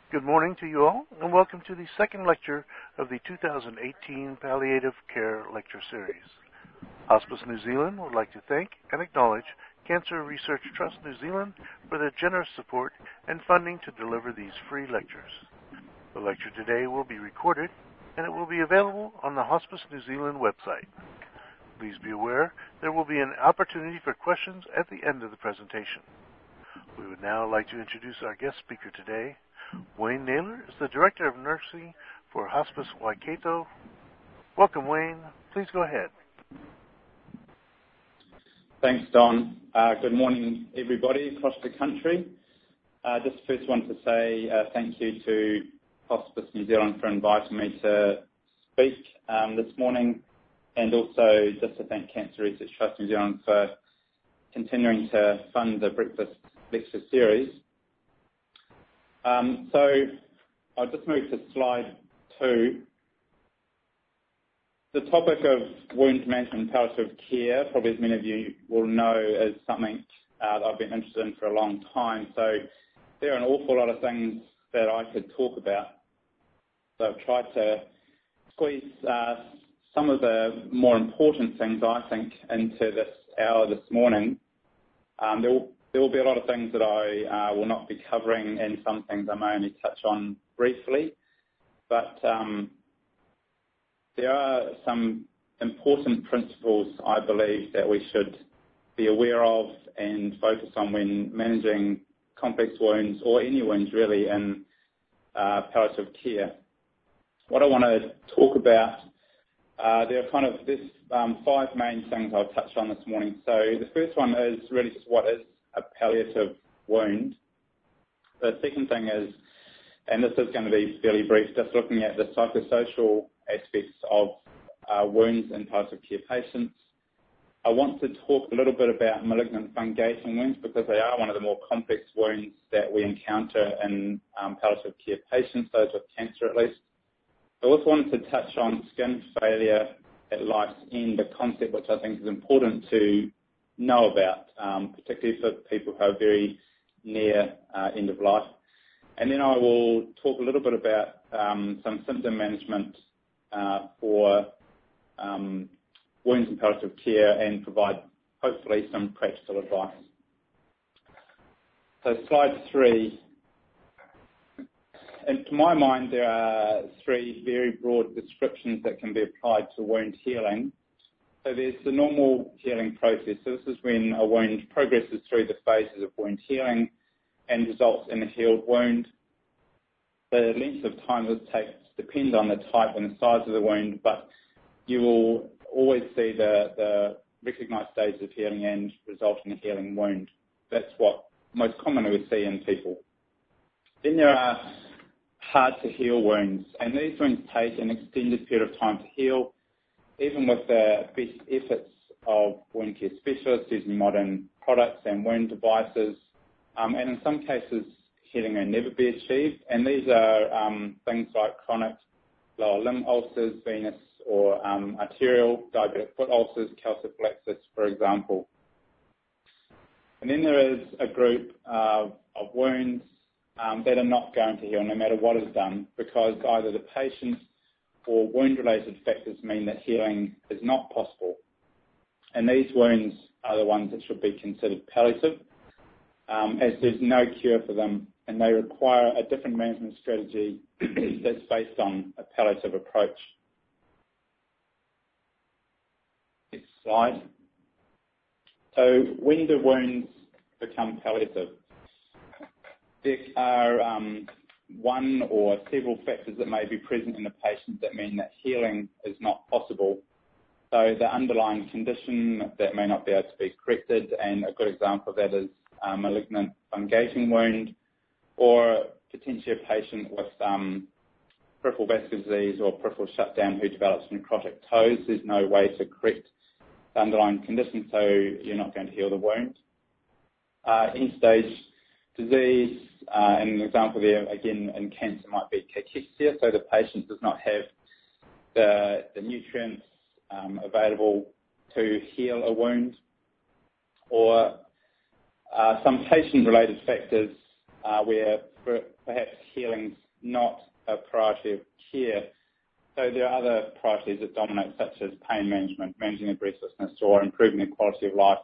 Good morning to you all, and welcome to the second lecture of the 2018 Palliative Care Lecture Series. Hospice New Zealand would like to thank and acknowledge Cancer Research Trust New Zealand for their generous support and funding to deliver these free lectures. The lecture today will be recorded, and it will be available on the Hospice New Zealand website. Please be aware there will be an opportunity for questions at the end of the presentation. We would now like to introduce our guest speaker today. Wayne Naylor is the Director of Nursing for Hospice Waikato. Welcome, Wayne. Please go ahead. Thanks, Don. Good morning, everybody across the country. Just first want to say thank you to Hospice New Zealand for inviting me to speak this morning, and also just to thank Cancer Research Trust New Zealand for continuing to fund the Breakfast Lecture Series. So I'll just move to slide 2. The topic of wound management and palliative care, probably as many of you will know, is something that I've been interested in for a long time. So there are an awful lot of things that I could talk about. So I've tried to squeeze some of the more important things, I think, into this hour this morning. There will be a lot of things that I will not be covering, and some things I may only touch on briefly. But there are some important principles, I believe, that we should be aware of and focus on when managing complex wounds, or any wounds really, in palliative care. What I want to talk about, there's 5 main things I'll touch on this morning. So the first one is really just what is a palliative wound. The second thing is, and this is going to be fairly brief, just looking at the psychosocial aspects of wounds in palliative care patients. I want to talk a little bit about malignant fungating wounds, because they are one of the more complex wounds that we encounter in palliative care patients, those with cancer at least. I also wanted to touch on skin failure at life's end, a concept which I think is important to know about, particularly for people who are very near end of life. And then I will talk a little bit about some symptom management for wounds in palliative care, and provide hopefully some practical advice. So slide 3. And to my mind, there are 3 very broad descriptions that can be applied to wound healing. So there's the normal healing process. So this is when a wound progresses through the phases of wound healing and results in a healed wound. The length of time this takes depends on the type and the size of the wound, but you will always see the recognised stages of healing and result in a healing wound. That's what most commonly we see in people. Then there are hard to heal wounds, and these wounds take an extended period of time to heal, even with the best efforts of wound care specialists using modern products and wound devices. And in some cases, healing may never be achieved. And these are things like chronic lower limb ulcers, venous or arterial, diabetic foot ulcers, calciphylaxis, for example. And then there is a group of wounds that are not going to heal no matter what is done, because either the patient or wound-related factors mean that healing is not possible. And these wounds are the ones that should be considered palliative, as there's no cure for them, and they require a different management strategy that's based on a palliative approach. Next slide. So when do wounds become palliative? There are one or several factors that may be present in the patient that mean that healing is not possible. So the underlying condition that may not be able to be corrected, and a good example of that is a malignant fungating wound, or potentially a patient with peripheral vascular disease or peripheral shutdown who develops necrotic toes. There's no way to correct the underlying condition, so you're not going to heal the wound. End-stage disease, and an example there, again, in cancer might be cachexia, so the patient does not have the nutrients available to heal a wound. Or some patient-related factors where perhaps healing's other priorities that dominate, such as pain management, managing their breathlessness, or improving their quality of life.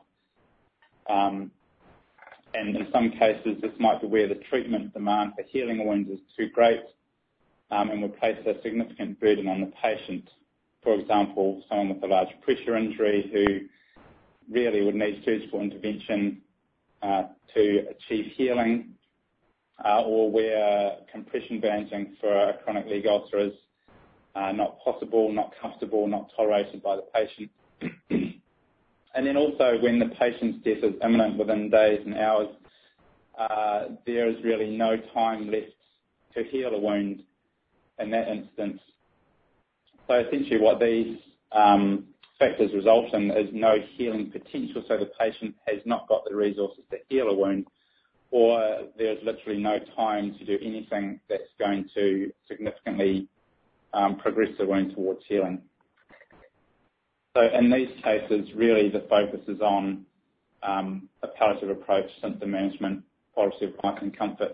And in some cases, this might be where the treatment demand for healing wounds is too great and will place a significant burden on the patient. For example, someone with a large pressure injury who really would need surgical intervention to achieve healing, or where compression bandaging for a chronic leg ulcer is not possible, not comfortable, not tolerated by the patient. And then also when the patient's death is imminent within days and hours, there is really no time left to heal a wound in that instance. So essentially what these factors result in is no healing potential, so the patient has not got the resources to heal a wound, or there's literally no time to do anything that's going to significantly progress the wound towards healing. So in these cases, really the focus is on a palliative approach, symptom management, quality of life and comfort.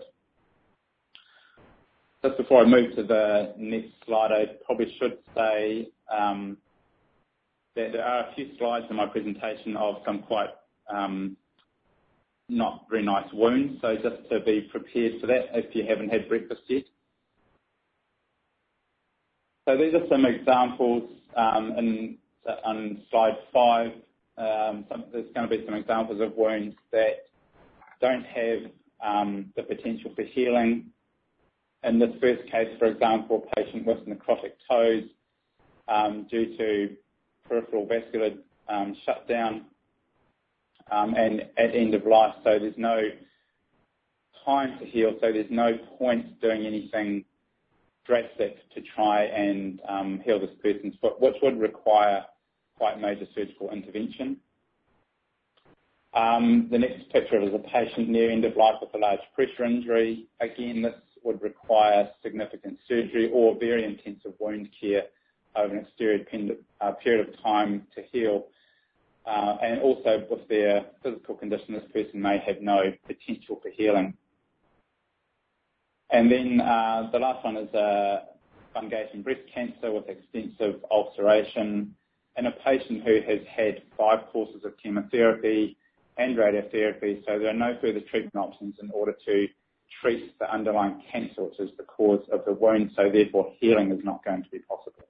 Just before I move to the next slide, I probably should say that there are a few slides in my presentation of some quite not very nice wounds, so just to be prepared for that if you haven't had breakfast yet. So these are some examples on slide 5. There's going to be some examples of wounds that don't have the potential for healing. In this first case, for example, a patient with necrotic toes due to peripheral vascular shutdown and at end of life, so there's no time to heal, so there's no point doing anything drastic to try and heal this person's foot, which would require quite major surgical intervention. The next picture is a patient near end of life with a large pressure injury. Again, this would require significant surgery or very intensive wound care over an extended period of time to heal. And also with their physical condition, this person may have no potential for healing. And then the last one is fungating breast cancer with extensive ulceration in a patient who has had 5 courses of chemotherapy and radiotherapy, so there are no further treatment options in order to treat the underlying cancer, which is the cause of the wound, so therefore healing is not going to be possible.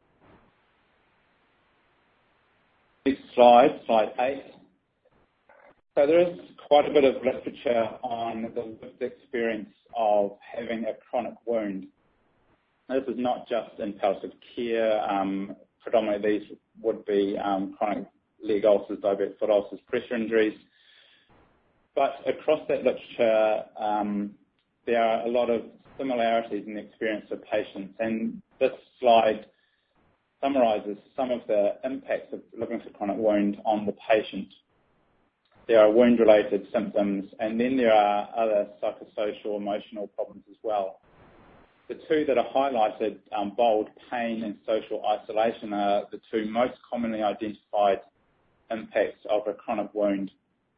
Next slide, slide 8. So there is quite a bit of literature on the lived experience of having a chronic wound. This is not just in palliative care. Predominantly these would be chronic leg ulcers, diabetic foot ulcers, pressure injuries. But across that literature, there are a lot of similarities in the experience of patients, and this slide summarises some of the impacts of living with a chronic wound on the patient. There are wound-related symptoms, and then there are other psychosocial, emotional problems as well. The two that are highlighted, bold, pain and social isolation, are the two most commonly identified impacts of a chronic wound.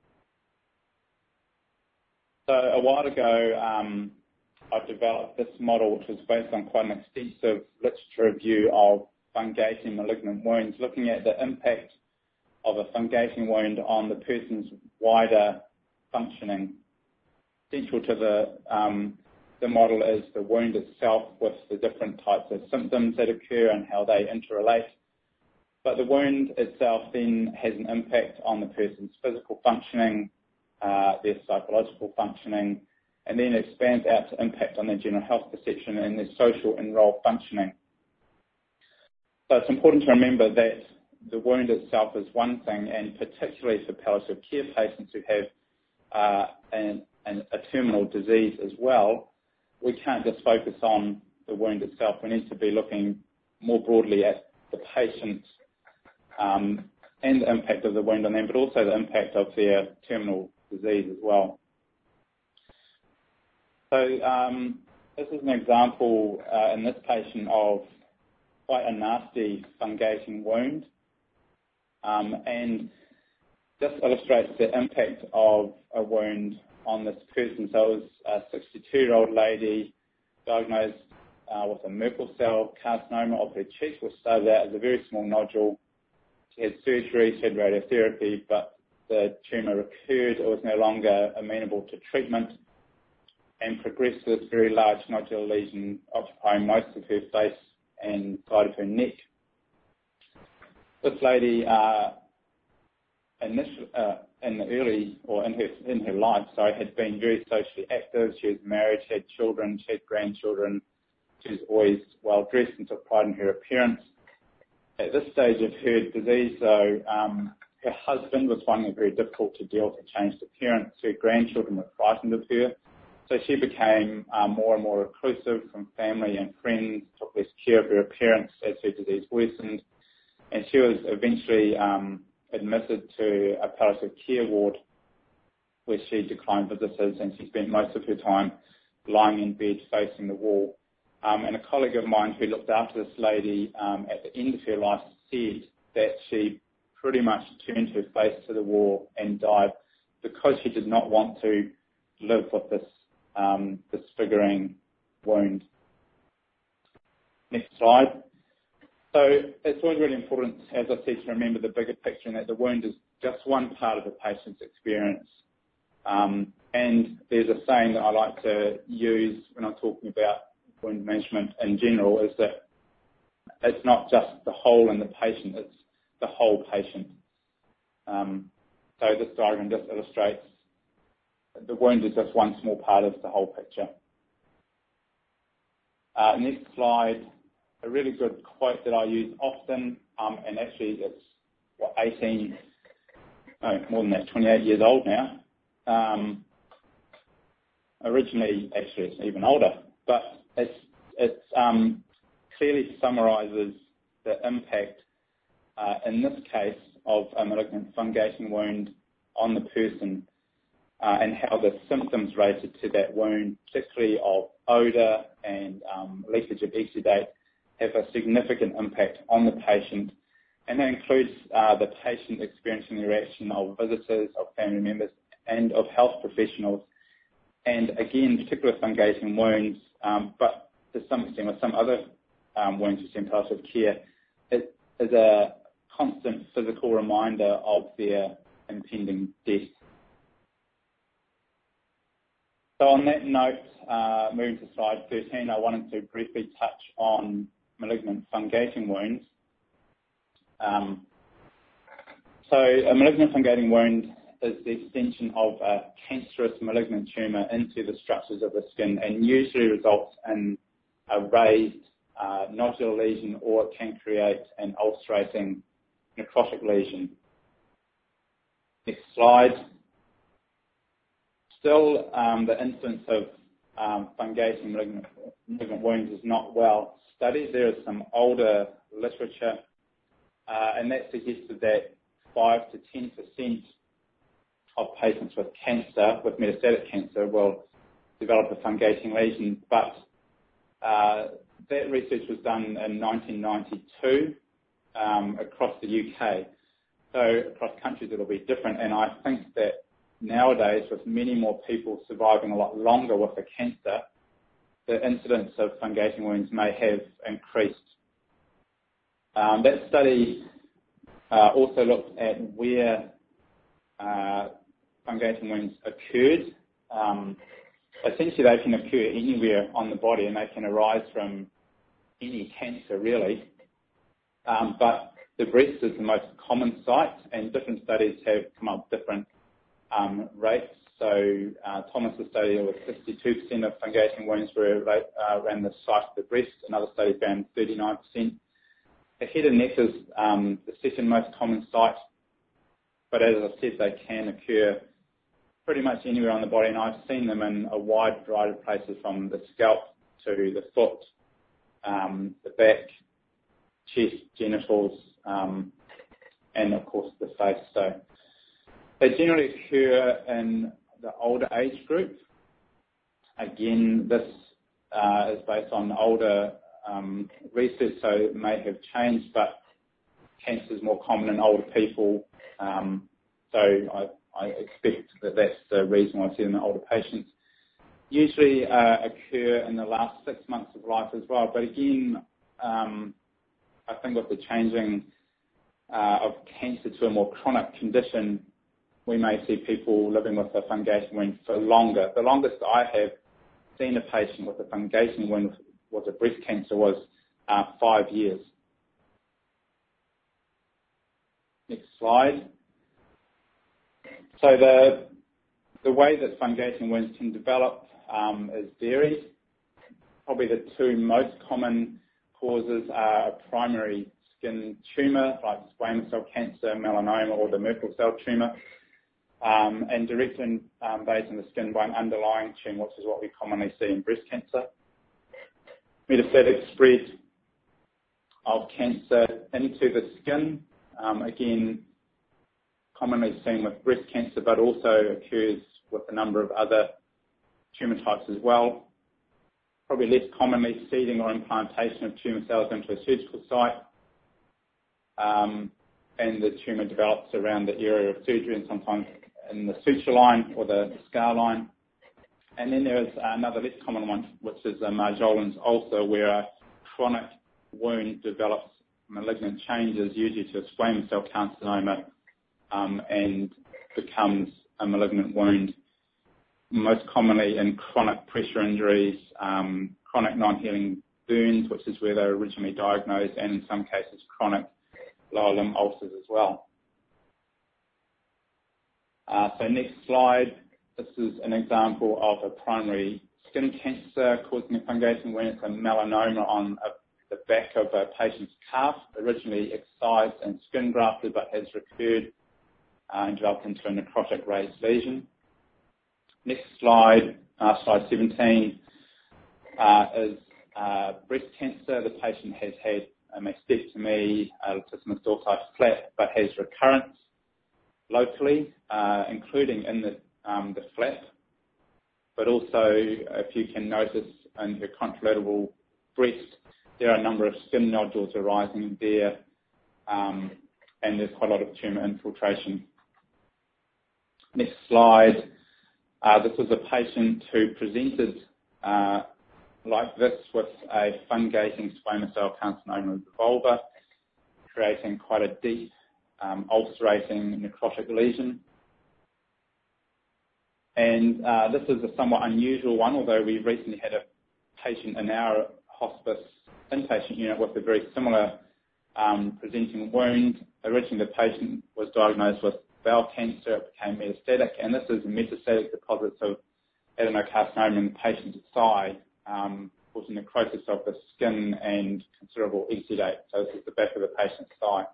So a while ago, I developed this model, which was based on quite an extensive literature review of fungating malignant wounds, looking at the impact of a fungating wound on the person's wider functioning. Central to the model is the wound itself with the different types of symptoms that occur and how they interrelate. But the wound itself then has an impact on the person's physical functioning, their psychological functioning, and then expands out to impact on their general health perception and their social and role functioning. So it's important to remember that the wound itself is one thing, and particularly for palliative care patients who have a terminal disease as well, we can't just focus on the wound itself. We need to be looking more broadly at the patient and the impact of the wound on them, but also the impact of their terminal disease as well. So this is an example in this patient of quite a nasty fungating wound, and this illustrates the impact of a wound on this person. So it was a 62-year-old lady diagnosed with a Merkel cell carcinoma of her cheek, which started out as a very small nodule. She had surgery, she had radiotherapy, but the tumour recurred. It was no longer amenable to treatment and progressed to this very large nodular lesion occupying most of her face and side of her neck. This lady, in her life, had been very socially active. She was married, she had children, she had grandchildren. She was always well dressed and took pride in her appearance. At this stage of her disease, though, her husband was finding it very difficult to deal with her changed appearance. Her grandchildren were frightened of her. So she became more and more reclusive from family and friends, took less care of her appearance as her disease worsened. And she was eventually admitted to a palliative care ward where she declined visitors, and she spent most of her time lying in bed facing the wall. And a colleague of mine who looked after this lady at the end of her life said that she pretty much turned her face to the wall and died because she did not want to live with this disfiguring wound. Next slide. So it's always really important, as I said, to remember the bigger picture and that the wound is just one part of the patient's experience. And there's a saying that I like to use when I'm talking about wound management in general, is that it's not just the hole in the patient, it's the whole patient. So this diagram just illustrates the wound is just one small part of the whole picture. Next slide. A really good quote that I use often, and actually it's more than that, 28 years old now. Originally, actually, it's even older, but it clearly summarises the impact, in this case, of a malignant fungating wound on the person, and how the symptoms related to that wound, particularly of odour and leakage of exudate, have a significant impact on the patient. And that includes the patient experiencing the reaction of visitors, of family members, and of health professionals. And again, particular fungating wounds, but to some extent with some other wounds in palliative care, it is a constant physical reminder of their impending death. So on that note, moving to slide 13, I wanted to briefly touch on malignant fungating wounds. So a malignant fungating wound is the extension of a cancerous malignant tumour into the structures of the skin and usually results in a raised nodular lesion, or it can create an ulcerating necrotic lesion. Next slide. Still, the incidence of fungating malignant wounds is not well studied. There is some older literature, and that suggested that 5 to 10% of patients with cancer, with metastatic cancer, will develop a fungating lesion. But that research was done in 1992 across the UK. So across countries it'll be different, and I think that nowadays, with many more people surviving a lot longer with the cancer, the incidence of fungating wounds may have increased. That study also looked at where fungating wounds occurred. Essentially, they can occur anywhere on the body, and they can arise from any cancer, really. But the breast is the most common site, and different studies have come up with different rates. So Thomas' study was 62% of fungating wounds were around the site of the breast. Another study found 39%. The head and neck is the second most common site, but as I said, they can occur pretty much anywhere on the body, and I've seen them in a wide variety of places, from the scalp to the foot, the back, chest, genitals, and of course the face. So they generally occur in the older age group. Again, this is based on older research, so it may have changed, but cancer is more common in older people. So I expect that that's the reason why I see it in the older patients. usually occur in the last 6 months of life as well. But again, I think with the changing of cancer to a more chronic condition, we may see people living with a fungation wound for longer. The longest I have seen a patient with a fungation wound with a breast cancer was 5 years. Next slide. So the way that fungation wounds can develop is varied. Probably the two most common causes are a primary skin tumour, like squamous cell cancer, melanoma, or the Merkel cell tumour, and direct invasion of the skin by an underlying tumour, which is what we commonly see in breast cancer. Metastatic spread of cancer into the skin, again, commonly seen with breast cancer, but also occurs with a number of other tumour types as well. Probably less commonly, seeding or implantation of tumour cells into a surgical site, and the tumour develops around the area of surgery and sometimes in the suture line or the scar line. And then there is another less common one, which is a Marjolin's ulcer, where a chronic wound develops malignant changes, usually to a squamous cell carcinoma, and becomes a malignant wound, most commonly in chronic pressure injuries, chronic non-healing burns, which is where they were originally diagnosed, and in some cases chronic lower limb ulcers as well. So next slide. This is an example of a primary skin cancer causing a fungation wound. It's a melanoma on the back of a patient's calf, originally excised and skin grafted, but has recurred and developed into a necrotic raised lesion. Next slide, slide 17, is breast cancer. The patient has had a mastectomy, latissimus dorsi flap, but has recurrence locally, including in the flap, but also, if you can notice in her contralateral breast, there are a number of skin nodules arising there, and there's quite a lot of tumour infiltration. Next slide. This was a patient who presented like this with a fungating squamous cell carcinoma of the vulva, creating quite a deep, ulcerating necrotic lesion. And this is a somewhat unusual one, although we recently had a patient in our hospice inpatient unit with a very similar presenting wound. Originally, the patient was diagnosed with bowel cancer. It became metastatic, and this is metastatic deposits of adenocarcinoma in the patient's thigh, causing necrosis of the skin and considerable exudate. So this is the back of the patient's thigh.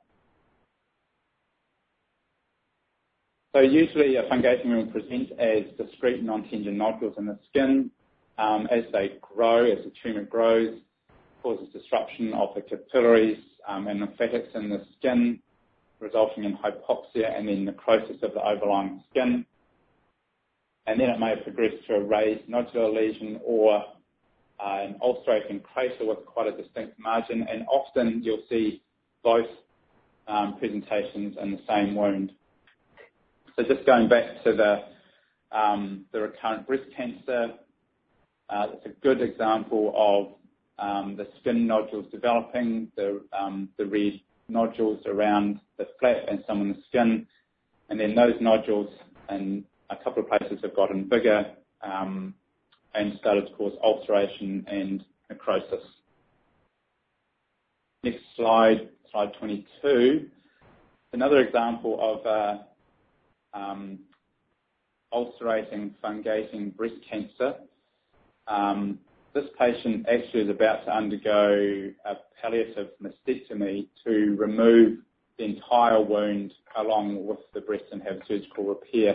So usually a fungation wound will present as discrete non-tender nodules in the skin. As they grow, as the tumour grows, causes disruption of the capillaries and lymphatics in the skin, resulting in hypoxia and then necrosis of the overlying skin. And then it may progress to a raised nodular lesion or an ulcerating crater with quite a distinct margin, and often you'll see both presentations in the same wound. So just going back to the recurrent breast cancer, it's a good example of the skin nodules developing, the red nodules around the flap and some in the skin, and then those nodules in a couple of places have gotten bigger and started to cause ulceration and necrosis. Next slide, slide 22. Another example of ulcerating, fungating breast cancer. This patient actually is about to undergo a palliative mastectomy to remove the entire wound along with the breast and have surgical repair.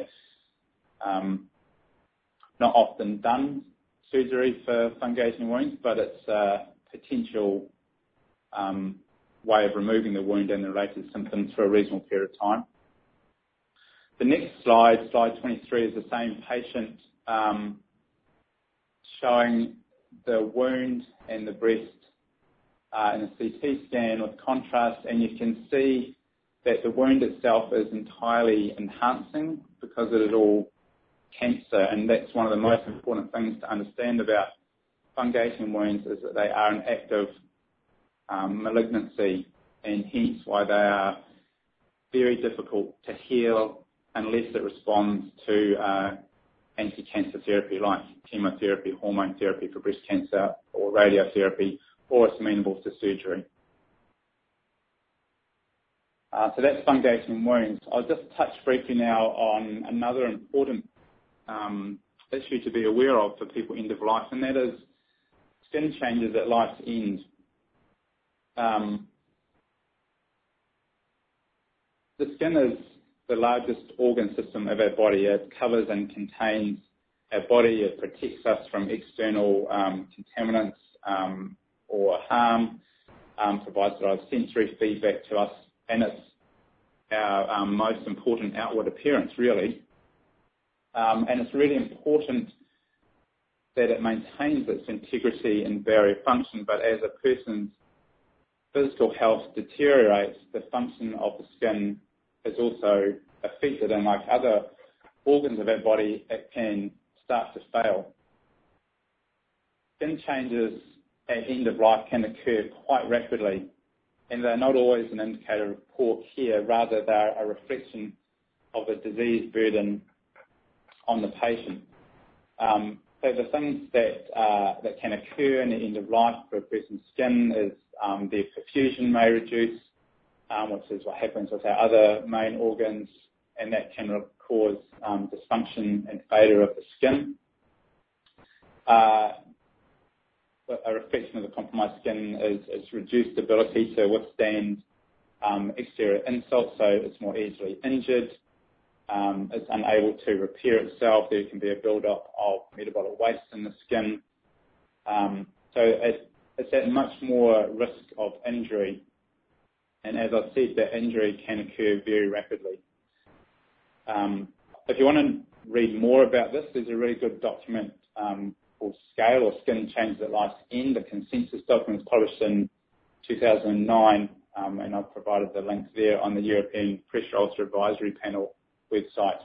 Not often done surgery for fungation wounds, but it's a potential way of removing the wound and the related symptoms for a reasonable period of time. The next slide, slide 23, is the same patient showing the wound and the breast in a CT scan with contrast, and you can see that the wound itself is entirely enhancing because it is all cancer, and that's one of the most important things to understand about fungation wounds, is that they are an active malignancy, and hence why they are very difficult to heal unless it responds to anti-cancer therapy like chemotherapy, hormone therapy for breast cancer, or radiotherapy, or it's amenable to surgery. So that's fungation wounds. I'll just touch briefly now on another important issue to be aware of for people end of life, and that is skin changes at life's end. The skin is the largest organ system of our body. It covers and contains our body. It protects us from external contaminants or harm, provides a lot of sensory feedback to us, and it's our most important outward appearance, really. And it's really important that it maintains its integrity and barrier function, but as a person's physical health deteriorates, the function of the skin is also affected, and like other organs of our body, it can start to fail. Skin changes at end of life can occur quite rapidly, and they're not always an indicator of poor care, rather they're a reflection of the disease burden on the patient. So the things that can occur in the end of life for a person's skin is their perfusion may reduce, which is what happens with our other main organs, and that can cause dysfunction and failure of the skin. A reflection of the compromised skin is reduced ability to withstand exterior insults, so it's more easily injured. It's unable to repair itself. There can be a build-up of metabolic waste in the skin. So it's at much more risk of injury. And as I said, that injury can occur very rapidly. If you want to read more about this, there's a really good document called Scale, or Skin Changes at Life's End, a consensus document published in 2009, and I've provided the link there on the European Pressure Ulcer Advisory Panel website.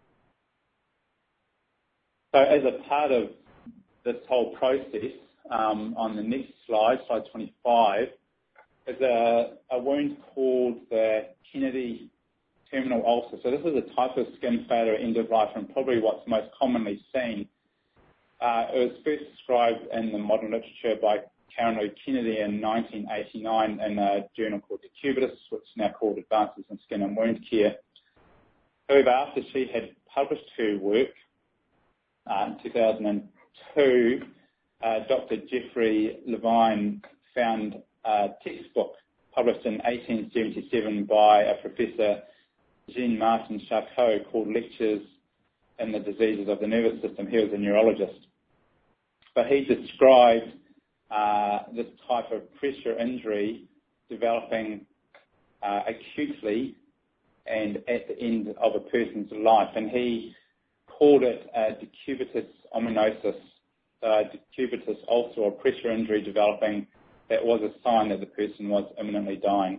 So as a part of this whole process, on the next slide, slide 25, is a wound called the Kennedy terminal ulcer. So this is a type of skin failure at end of life, and probably what's most commonly seen. It was first described in the modern literature by Karen Lloyd Kennedy in 1989 in a journal called Decubitus, which is now called Advances in Skin and Wound Care. However, after she had published her work in 2002, Dr. Jeffrey Levine found a textbook published in 1877 by a professor, Jean-Martin Charcot, called Lectures in the Diseases of the Nervous System. He was a neurologist. But he described this type of pressure injury developing acutely and at the end of a person's life. And he called it decubitus ominosus, decubitus ulcer, or pressure injury developing that was a sign that the person was imminently dying.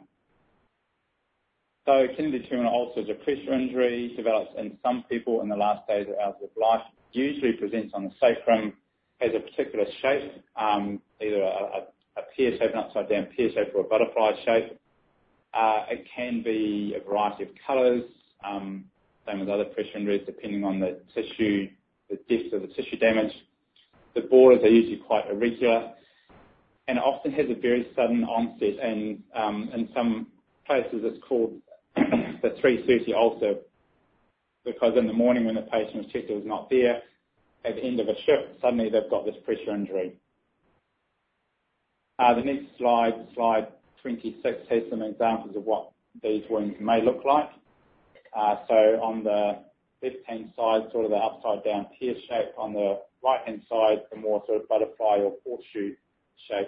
So Kennedy terminal ulcer is a pressure injury, develops in some people in the last days or hours of life, usually presents on the sacrum, has a particular shape, either a pear shape, an upside down pear shape, or a butterfly shape. It can be a variety of colours, same as other pressure injuries, depending on the tissue, the depth of the tissue damage. The borders are usually quite irregular, and it often has a very sudden onset, and in some places it's called the 3:30 ulcer, because in the morning when the patient was checked, it was not there. At the end of a shift, suddenly they've got this pressure injury. The next slide, slide 26, has some examples of what these wounds may look like. So on the left-hand side, sort of the upside-down pear shape. On the right-hand side, the more sort of butterfly or horseshoe shape.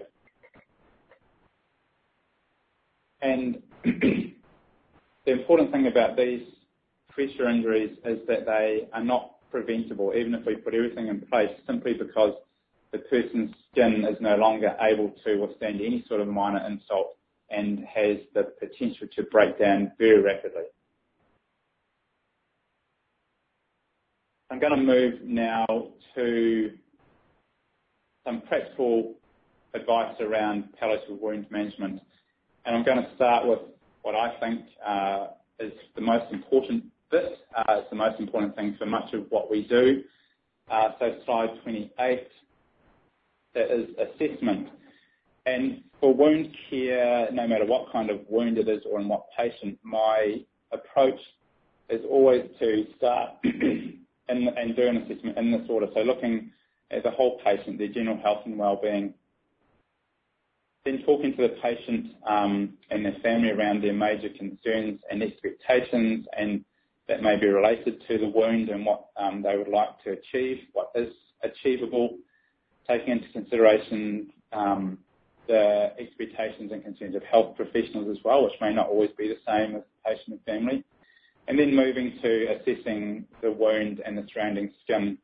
And the important thing about these pressure injuries is that they are not preventable, even if we put everything in place, simply because the person's skin is no longer able to withstand any sort of minor insult and has the potential to break down very rapidly. I'm going to move now to some practical advice around palliative wound management. And I'm going to start with what I think is the most important bit. It's the most important thing for much of what we do. So slide 28, that is assessment. And for wound care, no matter what kind of wound it is or in what patient, my approach is always to start and do an assessment in this order. So looking at the whole patient, their general health and well-being, then talking to the patient and their family around their major concerns and expectations, and that may be related to the wound and what they would like to achieve, what is achievable, taking into consideration the expectations and concerns of health professionals as well, which may not always be the same as the patient and family. And then moving to assessing the wound and the surrounding skin.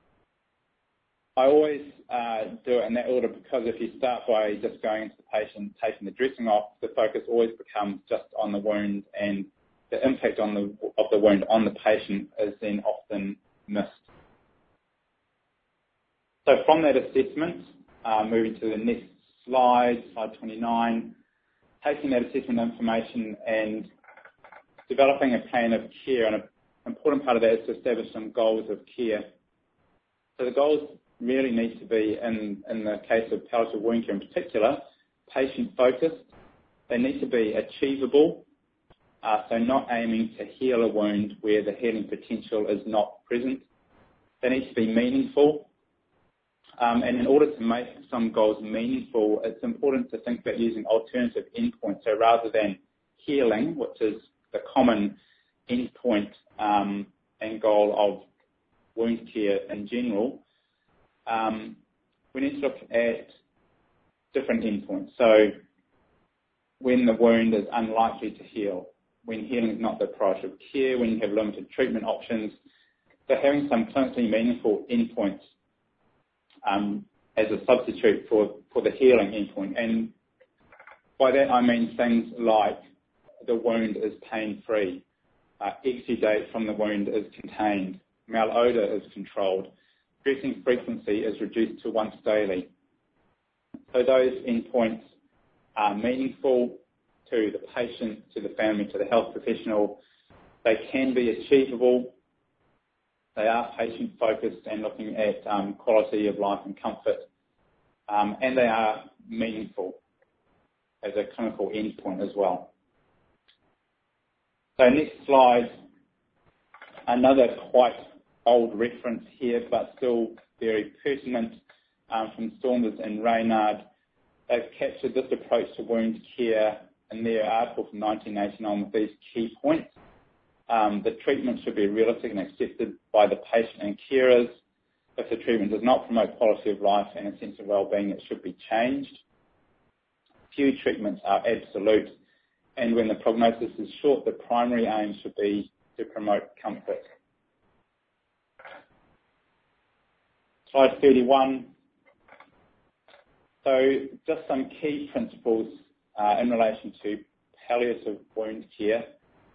I always do it in that order because if you start by just going into the patient, taking the dressing off, the focus always becomes just on the wound, and the impact of the wound on the patient is then often missed. So from that assessment, moving to the next slide 29, taking that assessment information and developing a plan of care, and an important part of that is to establish some goals of care. So the goals really need to be, in the case of palliative wound care in particular, patient-focused. They need to be achievable, so not aiming to heal a wound where the healing potential is not present. They need to be meaningful. And in order to make some goals meaningful, it's important to think about using alternative endpoints. So rather than healing, which is the common endpoint and goal of wound care in general, we need to look at different endpoints. So when the wound is unlikely to heal, when healing is not the priority of care, when you have limited treatment options, so having some clinically meaningful endpoints as a substitute for the healing endpoint. And by that I mean things like the wound is pain-free, exudate from the wound is contained, malodor is controlled, dressing frequency is reduced to once daily. So those endpoints are meaningful to the patient, to the family, to the health professional. They can be achievable. They are patient-focused and looking at quality of life and comfort. And they are meaningful as a clinical endpoint as well. So next slide, another quite old reference here, but still very pertinent, from Saunders and Reynard. They've captured this approach to wound care in their article from 1989 with these key points. The treatment should be realistic and accepted by the patient and carers. If the treatment does not promote quality of life and a sense of well-being, it should be changed. Few treatments are absolute, and when the prognosis is short, the primary aim should be to promote comfort. Slide 31. So just some key principles in relation to palliative wound care.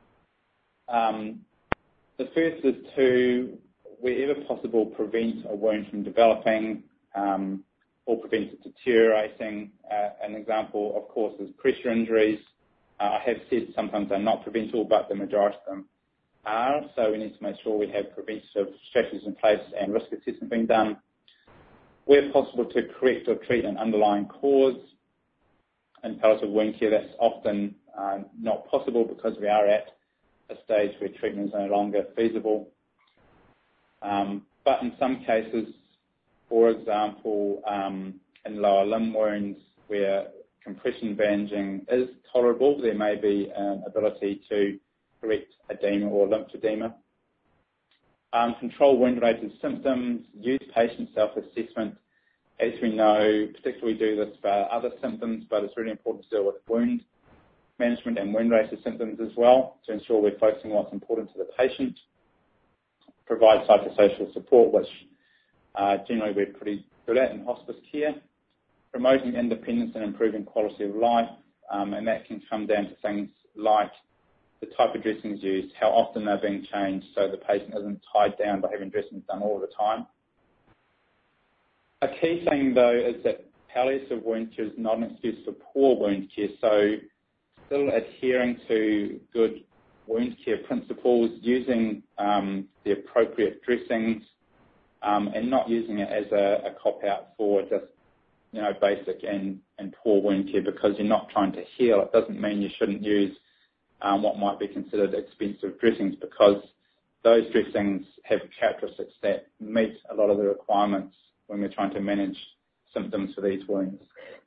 The first is to, wherever possible, prevent a wound from developing or prevent it deteriorating. An example, of course, is pressure injuries. I have said sometimes they're not preventable, but the majority of them are. So we need to make sure we have preventative strategies in place and risk assessment being done. Where possible, to correct or treat an underlying cause. In palliative wound care, that's often not possible because we are at a stage where treatment is no longer feasible. But in some cases, for example, in lower limb wounds where compression bandaging is tolerable, there may be an ability to correct edema or lymphedema. Control wound-related symptoms, use patient self-assessment. As we know, particularly we do this for other symptoms, but it's really important to deal with wound management and wound-related symptoms as well to ensure we're focusing on what's important to the patient. Provide psychosocial support, which generally we're pretty good at in hospice care. Promoting independence and improving quality of life, and that can come down to things like the type of dressings used, how often they're being changed so the patient isn't tied down by having dressings done all the time. A key thing, though, is that palliative wound care is not an excuse for poor wound care, so still adhering to good wound care principles, using the appropriate dressings, and not using it as a cop-out for just basic and poor wound care, because you're not trying to heal. It doesn't mean you shouldn't use what might be considered expensive dressings, because those dressings have characteristics that meet a lot of the requirements when we're trying to manage symptoms for these wounds.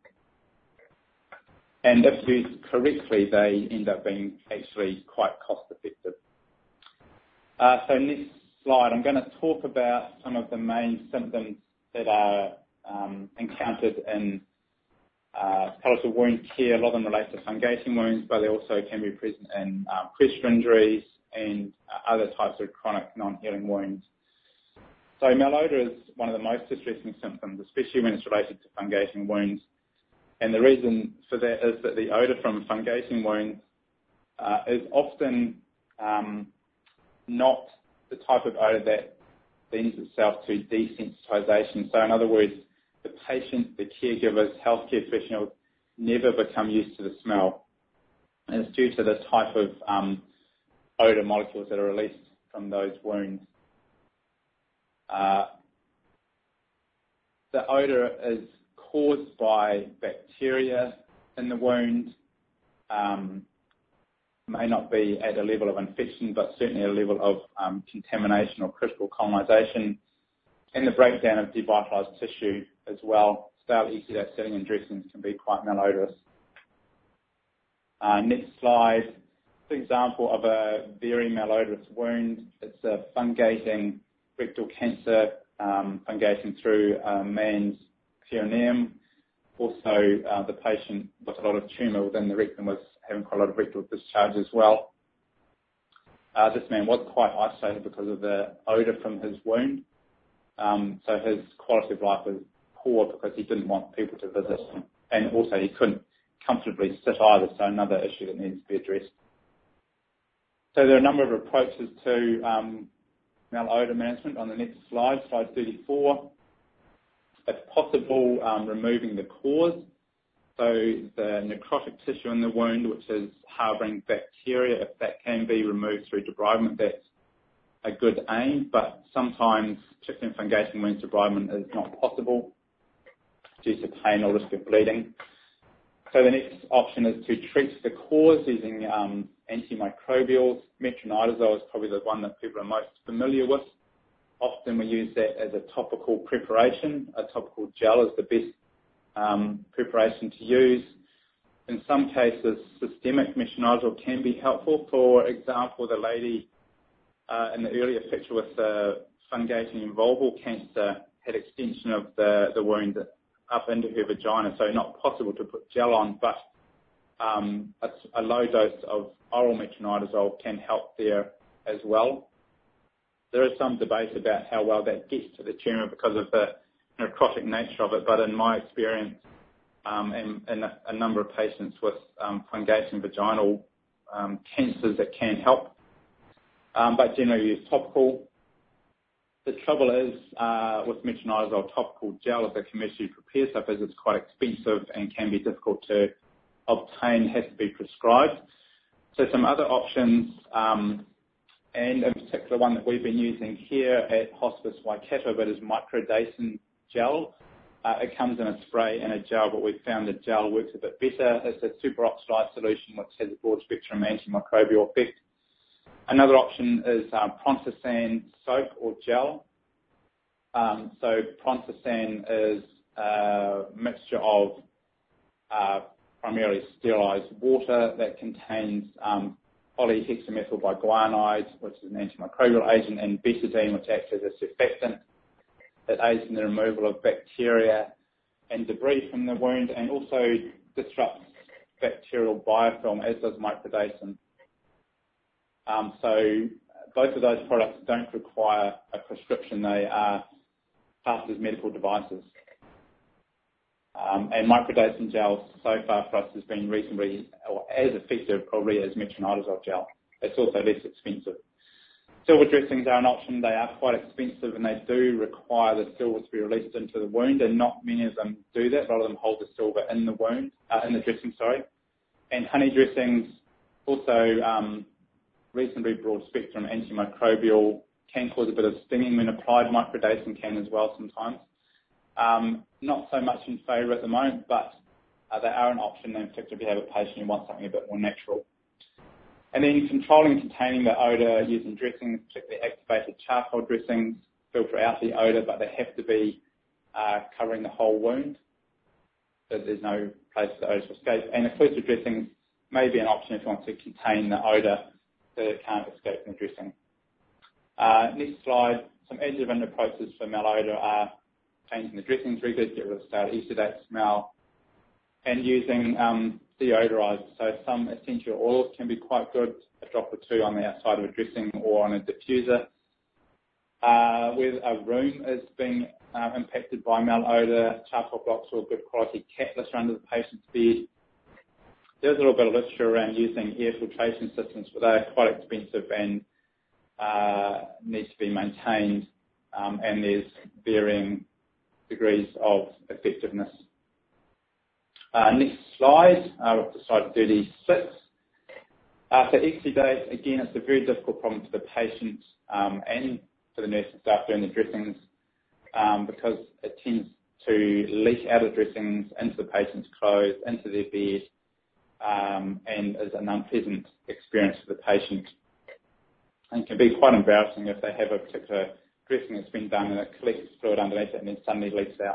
And if used correctly, they end up being actually quite cost effective. So next slide, I'm going to talk about some of the main symptoms that are encountered in palliative wound care. A lot of them relate to fungating wounds, but they also can be present in pressure injuries and other types of chronic non-healing wounds. So malodor is one of the most distressing symptoms, especially when it's related to fungating wounds. And the reason for that is that the odour from fungating wounds is often not the type of odour that lends itself to desensitisation. So in other words, the patient, the caregivers, healthcare professionals never become used to the smell. And it's due to the type of odour molecules that are released from those wounds. The odour is caused by bacteria in the wound, may not be at a level of infection, but certainly a level of contamination or critical colonisation, and the breakdown of devitalised tissue as well. Stale exudate setting and dressings can be quite malodorous. Next slide. An example of a very malodorous wound. It's a fungating rectal cancer, fungating through a man's perineum. Also, the patient with a lot of tumour within the rectum was having quite a lot of rectal discharge as well. This man was quite isolated because of the odour from his wound. So his quality of life was poor because he didn't want people to visit him. And also he couldn't comfortably sit either, so another issue that needs to be addressed. So there are a number of approaches to malodor management. On the next slide, slide 34. If possible, removing the cause. So the necrotic tissue in the wound, which is harbouring bacteria, if that can be removed through debridement, that's a good aim, but sometimes, particularly in fungating wounds, debridement is not possible due to pain or risk of bleeding. So the next option is to treat the cause using antimicrobials. Metronidazole is probably the one that people are most familiar with. Often we use that as a topical preparation. A topical gel is the best preparation to use. In some cases, systemic metronidazole can be helpful. For example, the lady in the earlier picture with the fungating vulval cancer had extension of the wound up into her vagina, so not possible to put gel on, but a low dose of oral metronidazole can help there as well. There is some debate about how well that gets to the tumour because of the necrotic nature of it, but in my experience, and a number of patients with fungating vaginal cancers, it can help, but generally use topical. The trouble is with metronidazole topical gel, if they're commercially prepared stuff, is it's quite expensive and can be difficult to obtain, has to be prescribed. So some other options, and in particular one that we've been using here at Hospice Waikato, but is microdacin gel. It comes in a spray and a gel, but we've found the gel works a bit better. It's a superoxide solution which has a broad spectrum antimicrobial effect. Another option is Prontosan soap or gel. So Prontosan is a mixture of primarily sterilised water that contains polyhexamethylbiguanide, which is an antimicrobial agent, and betadine, which acts as a surfactant that aids in the removal of bacteria and debris from the wound, and also disrupts bacterial biofilm, as does microdacin. So both of those products don't require a prescription. They are classed as medical devices. And microdacin gel so far for us has been reasonably, or as effective probably as metronidazole gel. it's also less expensive. Silver dressings are an option. They are quite expensive and they do require the silver to be released into the wound, and not many of them do that. A lot of them hold the silver in the wound, in the dressing, sorry. And honey dressings, also reasonably broad spectrum antimicrobial, can cause a bit of stinging when applied. Microdosing can as well sometimes. Not so much in favour at the moment, but they are an option, in particular if you have a patient who wants something a bit more natural. And then controlling and containing the odour using dressings, particularly activated charcoal dressings, filter out the odour, but they have to be covering the whole wound, so there's no place for the odour to escape. And occlusive dressings may be an option if you want to contain the odour so it can't escape from the dressing. Next slide. Some adjuvant approaches for malodor are changing the dressings regularly to get rid of the stale exudate smell, and using deodorized. So some essential oils can be quite good, a drop or two on the outside of a dressing or on a diffuser. Where a room is being impacted by malodor, charcoal blocks or good quality cat litter under the patient's bed. There's a little bit of literature around using air filtration systems, but they're quite expensive and need to be maintained, and there's varying degrees of effectiveness. Next slide, we're to slide 36. For exudate, again, it's a very difficult problem for the patient and for the nurse and staff doing the dressings because it tends to leak out of dressings into the patient's clothes, into their bed, and is an unpleasant experience for the patient. And can be quite embarrassing if they have a particular dressing that's been done and it collects fluid underneath it and then suddenly leaks out.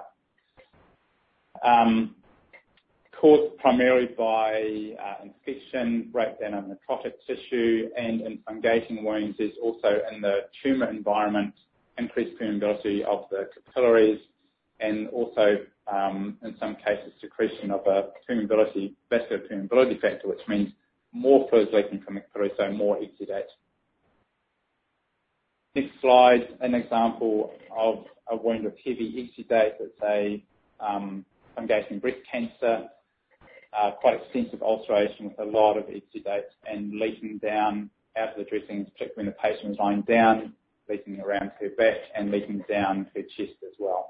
Caused primarily by infection, breakdown of necrotic tissue, and in fungating wounds, there's also in the tumour environment increased permeability of the capillaries, and also in some cases secretion of a vascular permeability factor, which means more fluids leaking from the capillary, so more exudate. Next slide, an example of a wound with heavy exudate. It's a fungating breast cancer. Quite extensive ulceration with a lot of exudate and leaking down out of the dressings, particularly when the patient was lying down, leaking around her back and leaking down her chest as well.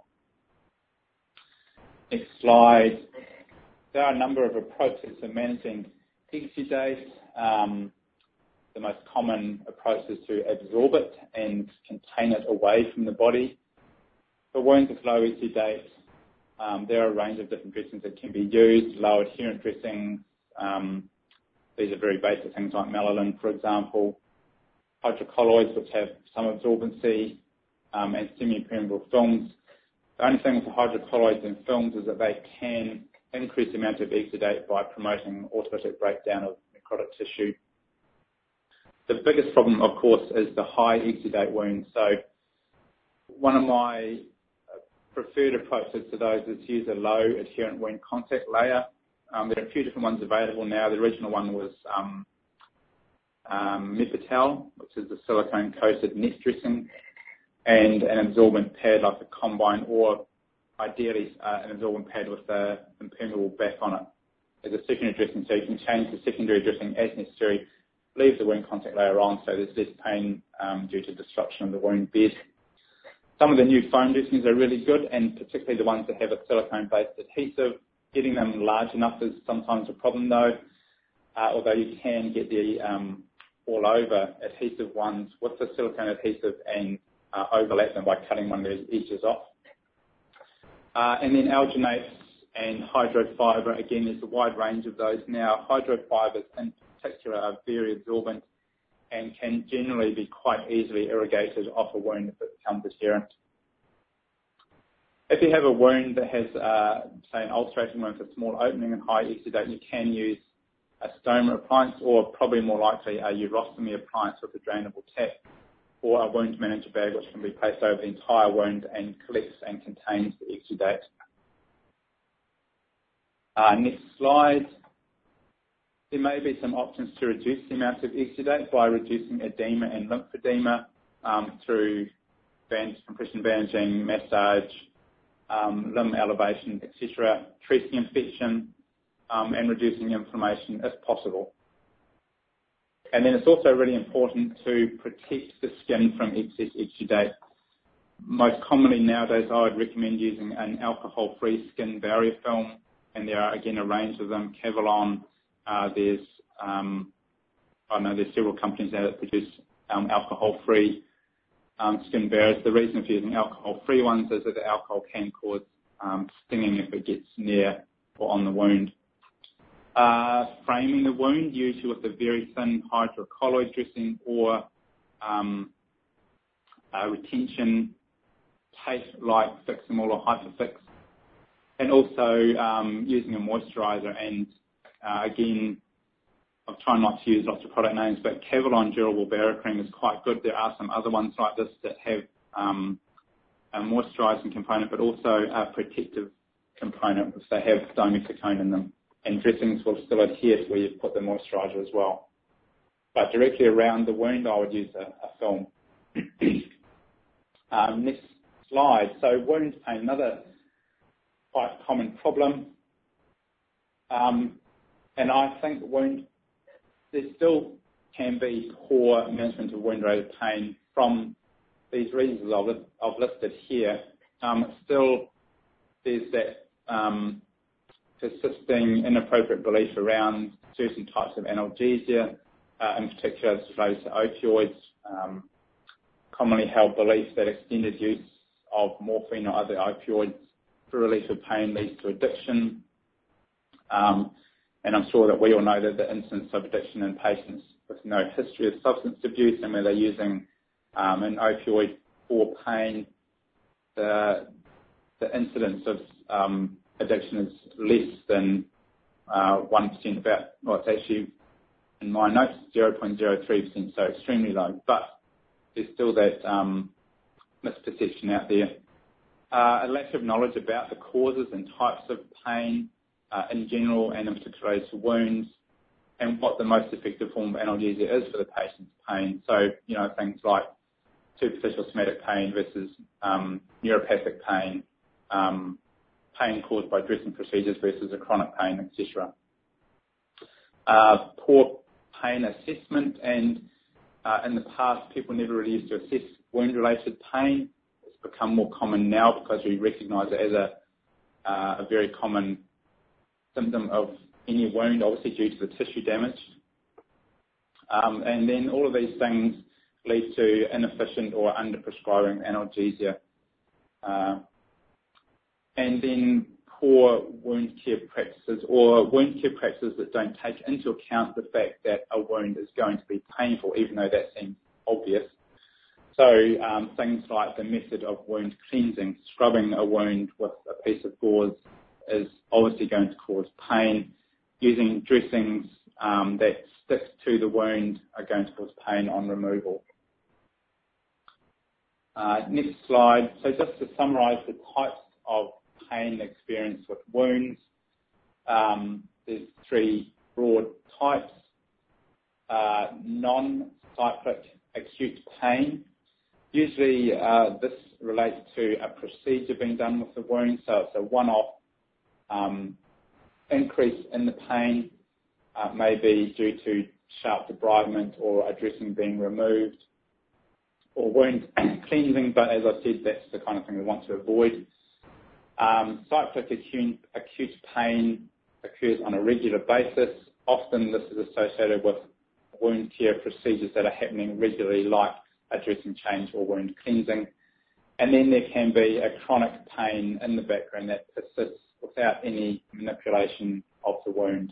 Next slide. There are a number of approaches for managing exudate. The most common approach is to absorb it and contain it away from the body. For wounds with low exudate, there are a range of different dressings that can be used. Low adherent dressings, these are very basic things like Melalin, for example. Hydrocolloids, which have some absorbency, and semi-permeable films. The only thing with the hydrocolloids and films is that they can increase the amount of exudate by promoting autolytic breakdown of necrotic tissue. The biggest problem, of course, is the high exudate wounds. So one of my preferred approaches to those is to use a low adherent wound contact layer. There are a few different ones available now. The original one was Mepitel, which is the silicone coated net dressing, and an absorbent pad like a Combine, or ideally an absorbent pad with an impermeable back on it as a secondary dressing, so you can change the secondary dressing as necessary, leave the wound contact layer on so there's less pain due to disruption of the wound bed. Some of the new foam dressings are really good, and particularly the ones that have a silicone-based adhesive. Getting them large enough is sometimes a problem though, although you can get the all-over adhesive ones with the silicone adhesive and overlap them by cutting one of those edges off. And then alginates and hydrofiber, again, there's a wide range of those now. Hydrofibers in particular are very absorbent and can generally be quite easily irrigated off a wound if it becomes adherent. If you have a wound that has, say, an ulcerating wound with a small opening and high exudate, you can use a stoma appliance, or probably more likely a urostomy appliance with a drainable tap, or a wound manager bag which can be placed over the entire wound and collects and contains the exudate. Next slide. There may be some options to reduce the amount of exudate by reducing edema and lymphedema through compression bandaging, massage, limb elevation, etc., treating infection and reducing inflammation if possible. And then it's also really important to protect the skin from excess exudate. Most commonly nowadays, I would recommend using an alcohol-free skin barrier film, and there are again a range of them. Kevlon, there's several companies now that produce alcohol-free skin barriers. The reason for using alcohol-free ones is that the alcohol can cause stinging if it gets near or on the wound. Framing the wound, usually with a very thin hydrocolloid dressing or retention tape like Fixamol or Hyperfix, and also using a moisturizer. And again, I'm trying not to use lots of product names, but Kevlon Durable Barrier Cream is quite good. There are some other ones like this that have a moisturizing component, but also a protective component if they have dimethicone in them. And dressings will still adhere to where you've put the moisturizer as well. But directly around the wound, I would use a film. Next slide. So wound pain, another quite common problem. And I think there still can be poor management of wound-related pain from these reasons I've listed here. Still, there's that persisting inappropriate belief around certain types of analgesia, in particular as related to opioids, commonly held belief that extended use of morphine or other opioids for relief of pain leads to addiction. And I'm sure that we all know that the incidence of addiction in patients with no history of substance abuse and where they're using an opioid for pain, the incidence of addiction is less than 1%, it's actually, in my notes, 0.03%, so extremely low. But there's still that misperception out there. A lack of knowledge about the causes and types of pain in general and in particular to wounds, and what the most effective form of analgesia is for the patient's pain. So, things like superficial somatic pain versus neuropathic pain, pain caused by dressing procedures versus a chronic pain, etc. Poor pain assessment, and in the past people never really used to assess wound-related pain. It's become more common now because we recognise it as a very common symptom of any wound, obviously due to the tissue damage. And then all of these things lead to inefficient or under-prescribing analgesia. And then poor wound care practices, or wound care practices that don't take into account the fact that a wound is going to be painful, even though that seems obvious. So things like the method of wound cleansing, scrubbing a wound with a piece of gauze is obviously going to cause pain. Using dressings that stick to the wound are going to cause pain on removal. Next slide. So just to summarise the types of pain experienced with wounds, there's three broad types. Non-cyclic acute pain. Usually this relates to a procedure being done with the wound, so it's a one-off increase in the pain, maybe due to sharp debridement or a dressing being removed, or wound cleansing, but as I said, that's the kind of thing we want to avoid. Cyclic acute pain occurs on a regular basis. Often this is associated with wound care procedures that are happening regularly, like a dressing change or wound cleansing. And then there can be a chronic pain in the background that persists without any manipulation of the wound.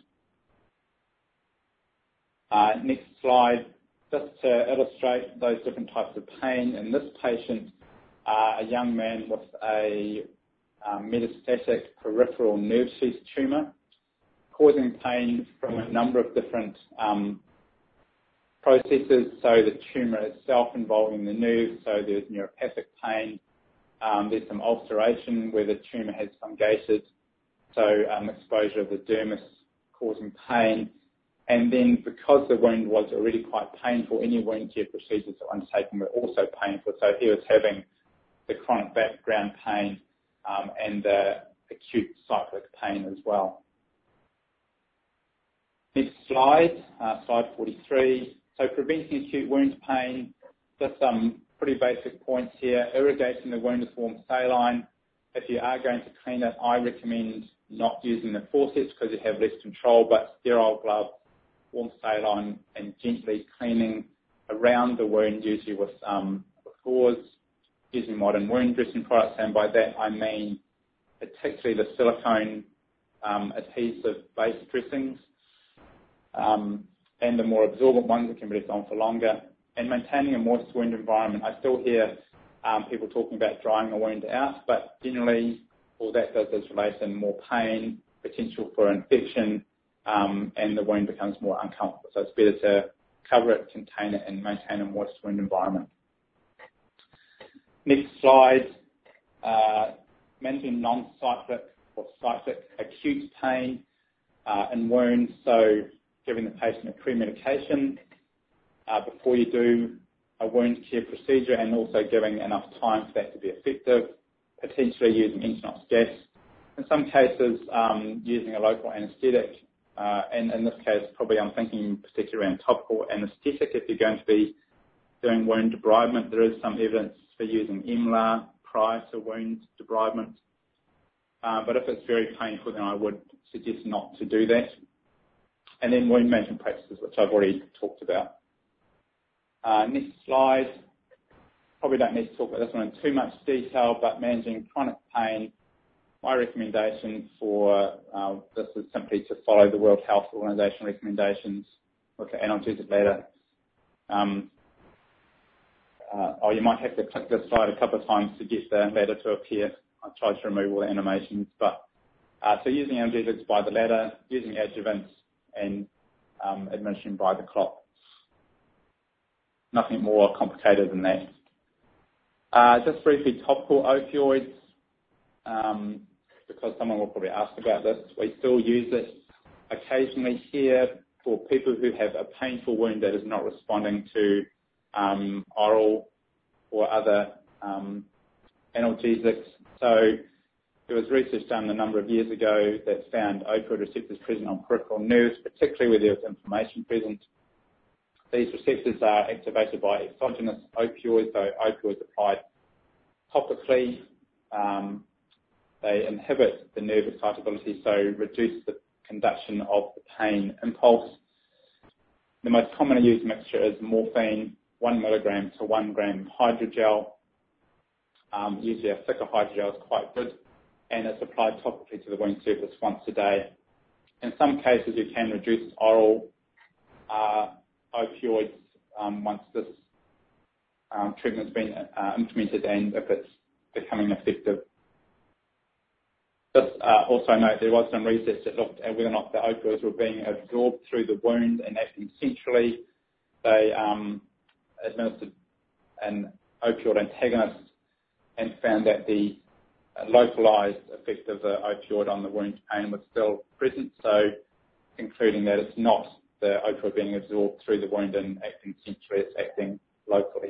Next slide, just to illustrate those different types of pain. In this patient, a young man with a metastatic peripheral nerve sheath tumour, causing pain from a number of different processes. So the tumour itself involving the nerve, so there's neuropathic pain. There's some ulceration where the tumour has fungated, so exposure of the dermis causing pain. And then because the wound was already quite painful, any wound care procedures that were undertaken were also painful. So he was having the chronic background pain and the acute cyclic pain as well. Next slide, slide 43. So preventing acute wound pain, just some pretty basic points here. Irrigating the wound with warm saline. If you are going to clean it, I recommend not using the forceps because you have less control, but sterile gloves, warm saline, and gently cleaning around the wound, usually with gauze, using modern wound dressing products, and by that I mean particularly the silicone adhesive-based dressings, and the more absorbent ones that can be left on for longer, and maintaining a moist wound environment. I still hear people talking about drying a wound out, but generally all that does is relate in more pain, potential for infection, and the wound becomes more uncomfortable. So it's better to cover it, contain it, and maintain a moist wound environment. Next slide, managing non-cyclic or cyclic acute pain in wounds. So giving the patient a pre-medication before you do a wound care procedure, and also giving enough time for that to be effective, potentially using Entonox gas. In some cases, using a local anaesthetic, and in this case, probably I'm thinking particularly around topical anaesthetic. If you're going to be doing wound debridement, there is some evidence for using EMLA prior to wound debridement. But if it's very painful, then I would suggest not to do that. And then wound management practices, which I've already talked about. Next slide. Probably don't need to talk about this one in too much detail, but managing chronic pain, my recommendation for this is simply to follow the World Health Organization recommendations with the analgesic ladder. You might have to click this slide a couple of times to get the ladder to appear. I tried to remove all the animations, but so using analgesics by the ladder, using adjuvants, and administering by the clock. Nothing more complicated than that. Just briefly, topical opioids, because someone will probably ask about this. We still use it occasionally here for people who have a painful wound that is not responding to oral or other analgesics. So there was research done a number of years ago that found opioid receptors present on peripheral nerves, particularly where there was inflammation present. These receptors are activated by exogenous opioids, so opioids applied topically. They inhibit the nerve excitability, so reduce the conduction of the pain impulse. The most commonly used mixture is morphine, 1 milligram to 1 gram hydrogel. Usually a thicker hydrogel is quite good, and it's applied topically to the wound surface once a day. In some cases, you can reduce oral opioids once this treatment has been implemented and if it's becoming effective. Just also note there was some research that looked at whether or not the opioids were being absorbed through the wound and acting centrally. They administered an opioid antagonist and found that the localized effect of the opioid on the wound pain was still present, so concluding that it's not the opioid being absorbed through the wound and acting centrally, it's acting locally.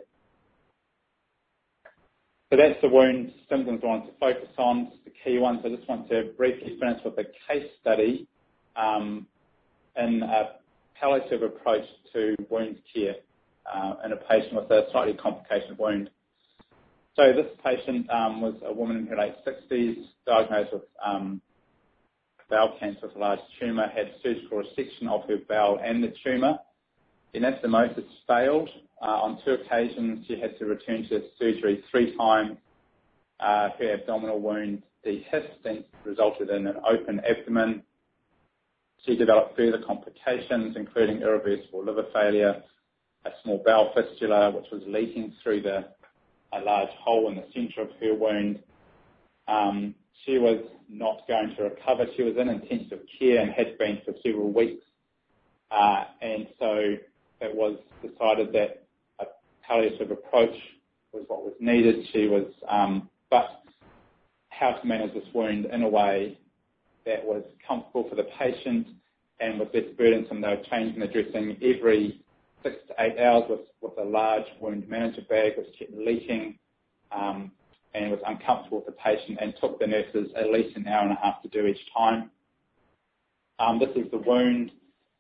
So that's the wound symptoms I want to focus on, the key ones. I just want to briefly finish with a case study in a palliative approach to wound care in a patient with a slightly complicated wound. So this patient was a woman in her late 60s, diagnosed with bowel cancer with a large tumour, had surgical resection of her bowel and the tumour. Anastomosis failed. On 2 occasions, she had to return to surgery 3 times. Her abdominal wound dehisced and resulted in an open abdomen. She developed further complications, including irreversible liver failure, a small bowel fistula, which was leaking through a large hole in the centre of her wound. She was not going to recover. She was in intensive care and had been for several weeks. And so it was decided that a palliative approach was what was needed. But how to manage this wound in a way that was comfortable for the patient and was less burdensome. They were changing the dressing every 6 to 8 hours with a large wound manager bag which kept leaking and was uncomfortable with the patient and took the nurses at least an hour and a half to do each time. This is the wound.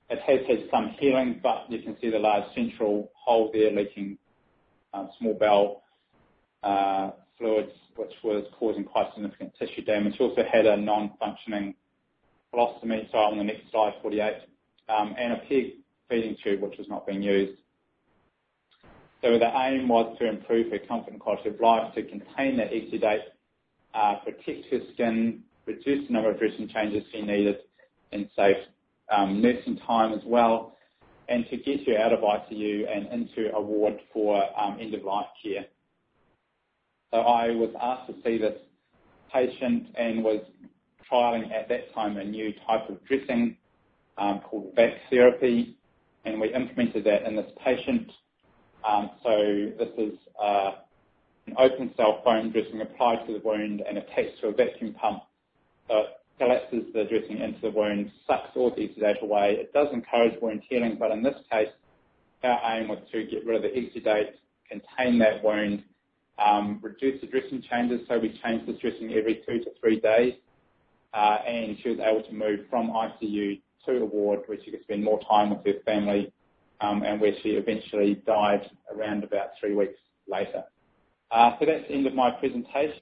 It has had some healing, but you can see the large central hole there leaking small bowel fluids, which was causing quite significant tissue damage. Also had a non-functioning colostomy, so on the next slide, 48, and a peg feeding tube, which was not being used. So the aim was to improve her comfort and quality of life, to contain that exudate, protect her skin, reduce the number of dressing changes she needed, and save nursing time as well, and to get her out of ICU and into a ward for end-of-life care. So I was asked to see this patient and was trialling at that time a new type of dressing called VAC therapy, and we implemented that in this patient. So this is an open cell foam dressing applied to the wound and attached to a vacuum pump. So it collapses the dressing into the wound, sucks all the exudate away. It does encourage wound healing, but in this case, our aim was to get rid of the exudate, contain that wound, reduce the dressing changes. So we changed this dressing every 2 to 3 days, and she was able to move from ICU to a ward where she could spend more time with her family, and where she eventually died around about 3 weeks later. So that's the end of my presentation.